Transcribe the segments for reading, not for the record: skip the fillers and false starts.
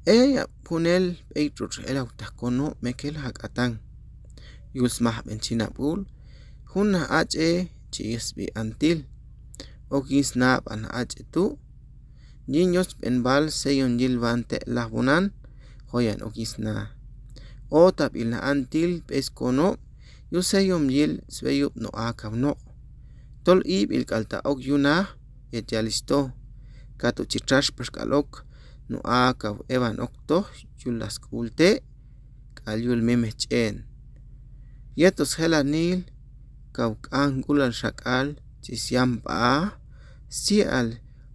Ella punel eitrut el autacono mekel hakatan. Yusmah benchinabul. Huna H chisbi antil. Okis nab an H tu. Niños en bal seyon yilvante labunan. Hoyan okis na. Otab il na antil peskono. Yusayom yil sveyup no akavno. Tol ib il kalta ok yuna. Yet yalisto. Kato chitrash perskalok. No akav evan okto. Yulas kulte. Kalyul memechen. Yetos helanil. Kauk angulan shakal. Chis yamba. Sial.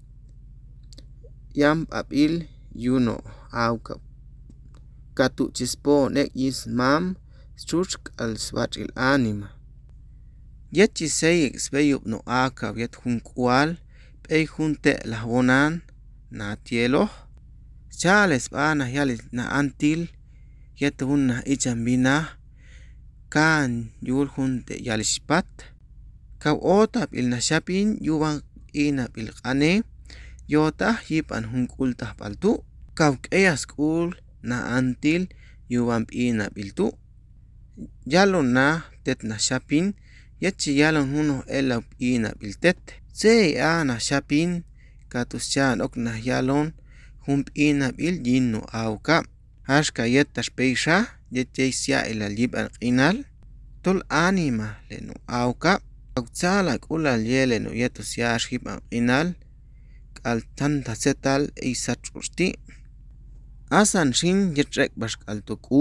Yamp abil. Yuno. Aukav. Katu chispo nek yis mam. Struch al swatril anima. Yet chisey sveyup no akav yet junkwal. Pey junte labonan. Na tielo. Chales bana yalis na antil. Yet una ichambina. Kan yul junte yalispat. Kaw otab il na shapin yuban ina bil kane. Yota hipan junkulta paltu. Kaw kayas kul na antil yuban ina biltu. Yalon na tet na shapin. Yachi yalon huno elap ina biltet. Sey na shapin. Katus chan ok na yalon. Hump ina bil yinno auka. Hashka yetas peisha. Yetjeisya ilalib al inal. Tol anima leno auka. Kautzalak ulal yeleno yetos yashib al inal. Al tanta setal isat urti. Asan shin yetrek bashk al toku.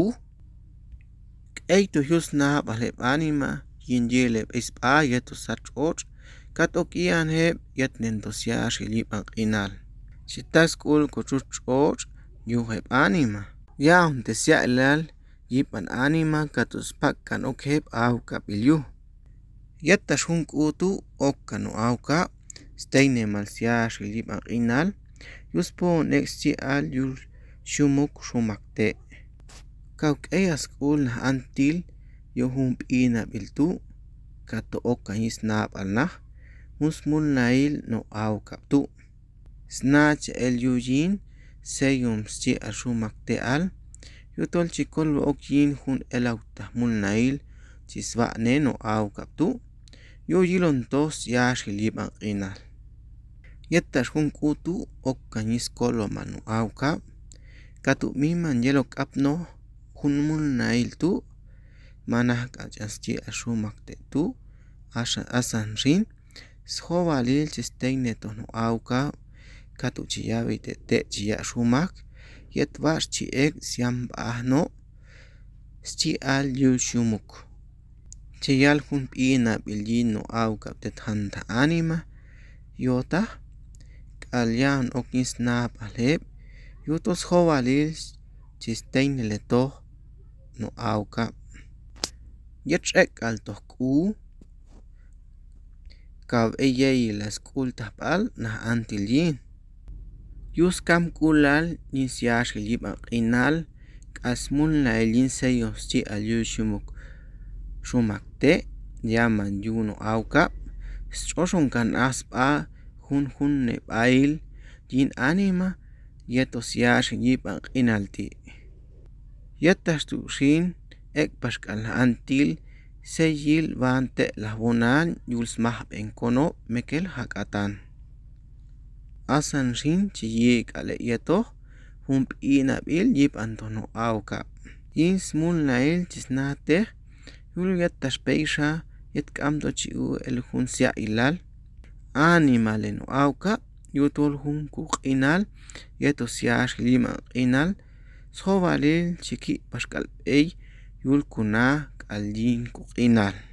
Eito yusna baleb anima. Yin yeleb ispa yetos sat ur. Katok ian heb yet nentos yashib al inal. Shitas kul kuchuch ur. Yuheb anima. Yaun tesya ilal. Yipan anima katus pakkan okheb auka bilyu. Yetta shunk utu okkano auka. Steine malsiash liban inal. Yuspo nexti al yul shumuk shumakte. Kauk eyas kul na antil. Yuhump ina biltu. Kato okka hisnab alnah. Musmul nail no auka tu. Snatch el yujin. Seyum sti al shumakte al. Yutol chikol okyin hun elauta mul nail. Chisva neno auka tu. Yo yilon tos yash liban inal. Yettash hun kutu okkanis kolo manu auka. Katu miman yelok apno hun mul nail tu. Manah kachaschi ashumakte tu. Asan rin. Shova lil chisteine tono auka. Katu chiyavi te chiya shumak. Yet vash chi ek siam ahno. Sti al yul shumuk. Chiyal hun pina biljino auka tethanta anima. Yota. Kalyan oknis nap aleb. Yutos jovalil chisteine leto no auka. Yetrek al toku. Kav eyey las kultapal na antilin. Yus kam kulal nisyash liba inal. Kasmul na elin seyo sti al yul shumuk. Shumakte yaman yuno auka. Stroshon kan aspa hun ne bail. Yin anima yetos yash yiban inalti. Yetas tu shin ek pashkal antil. Seyil vante labonan yulsmah benkono mekel hakatan. Asan shin chiyik ale yeto. Hump inabil yip antono auka. Yin smul nail chisnate. Yul yetas peisha. Yet kamto chiu el hun sia ilal. Animaleno auka. Yutol hun kuk inal. Yetos yash lima inal. Sovalil chiki pashkal ey. Yul kuna. Al yin kuk inal.